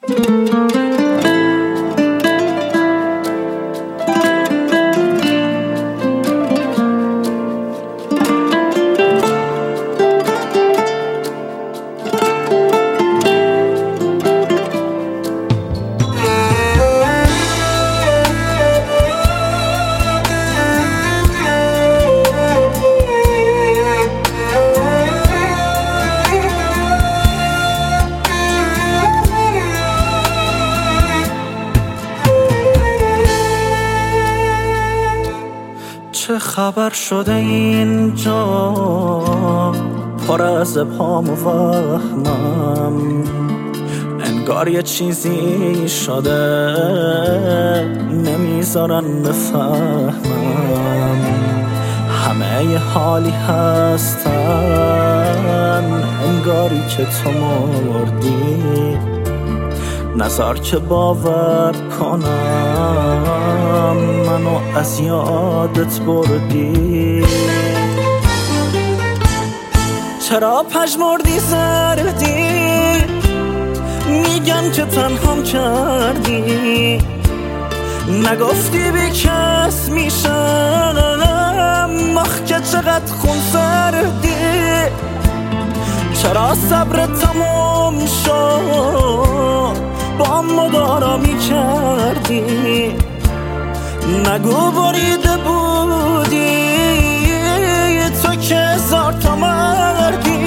چه خبر شده اینجا پر از ابهام و وهمم، انگار یه چیزی شده نمیذارن بفهمم. همه یه حالی هستن انگاری که تو مردی، نذار که باور کنم منو از یادت بردی. چرا پژمردی زردی، میگن که تنهام کردی، نگفتی بی کس میشم، آخ که چقدر خون سردی. چرا صبر تموم شد با مدارا می کردی، نگو بریده بودی تو که هزار تا مردی.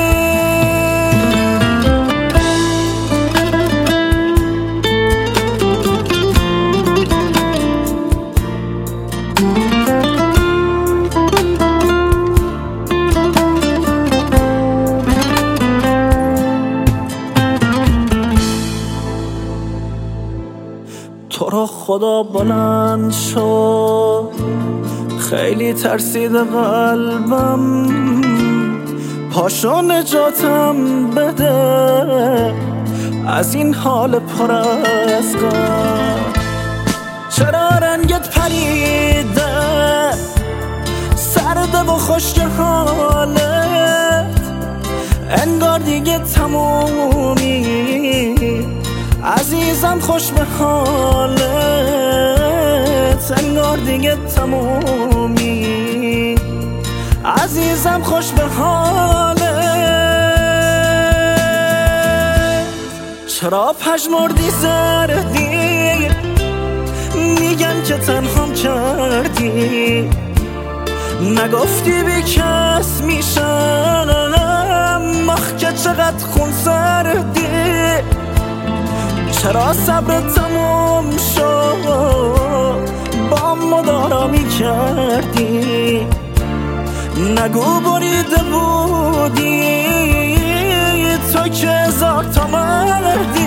تو رو خدا بلند شد، خیلی ترسیده قلبم، پاشو نجاتم بده از این حال پر از غم. چرا رنگت پریده سرده و خشک حالت، انگار دیگه تمومی عزیزم، خوش به حالت، انگار دیگه تمومی عزیزم، خوش به حالت. چرا پژمردی زردی، میگن که تنهام کردی، نگفتی بی کس میشم، آخ که چقدر خون سردی. چرا صبر تموم شد با مدارا می کردی، نگو بریده بودی تو که هزار تا مردی.